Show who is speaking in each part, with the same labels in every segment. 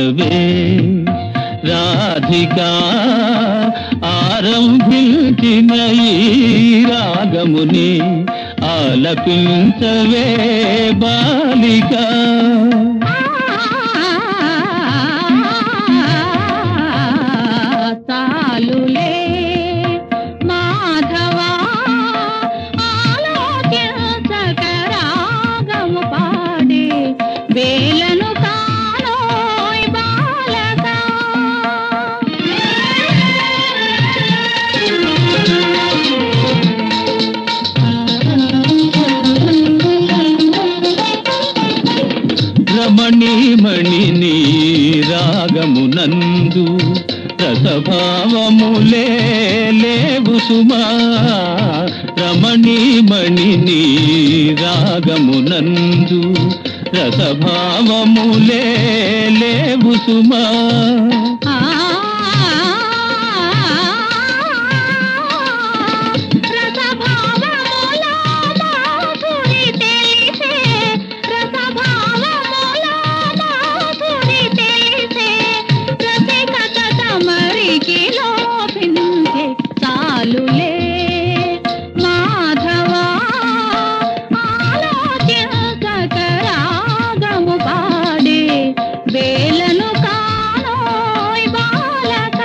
Speaker 1: పాడవే రాధికా ఆరంభించిన ఈ రాగముని ఆలపించవే బాలిక.
Speaker 2: తాలులే మాధవా ఆలోచించక రాగము పాడే వేలను కానోయ్ బాలక.
Speaker 1: రమణీమణిని రాగమునందు రసభావములే లేవు సుమా. రమణీమణిని రాగమునందు రసభావములే లేవు సుమా.
Speaker 2: తాలులే మాధవా ఆలోచించక రాగము పాడే వేలను కానోయ్ బాలక.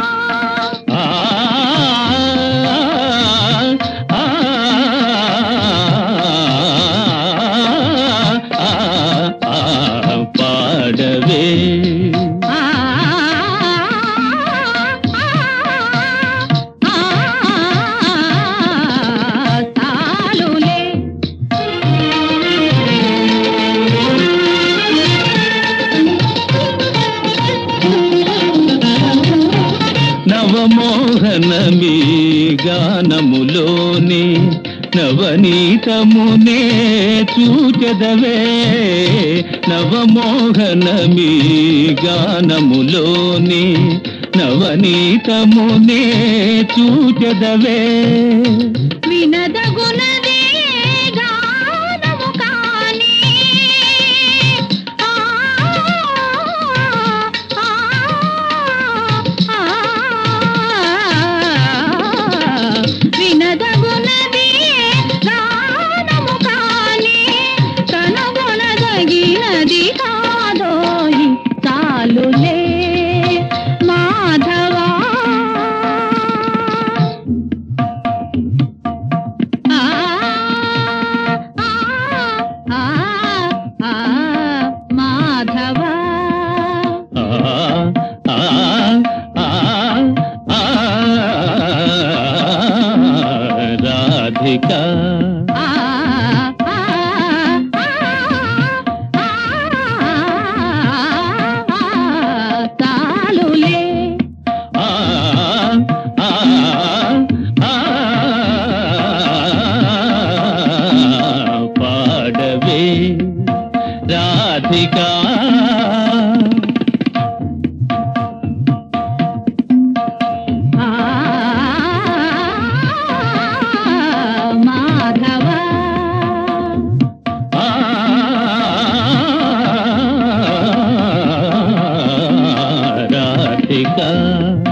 Speaker 1: పాడవే నవమోహనమీ గానములోని నవనీతమునే చూచెదవే. నవమోహనమీ గానములోని నవనీతమునే చూచెదవే.
Speaker 2: వినదగునదే గానము కాని వినదగునదే గానము కాని కనుగొనదగినది కాదోయి. తాలులే మాధవా మాధవా
Speaker 1: రాధికా
Speaker 2: తాలులే
Speaker 1: పాడవే రాధికా.
Speaker 2: మాధవా
Speaker 1: రాధికా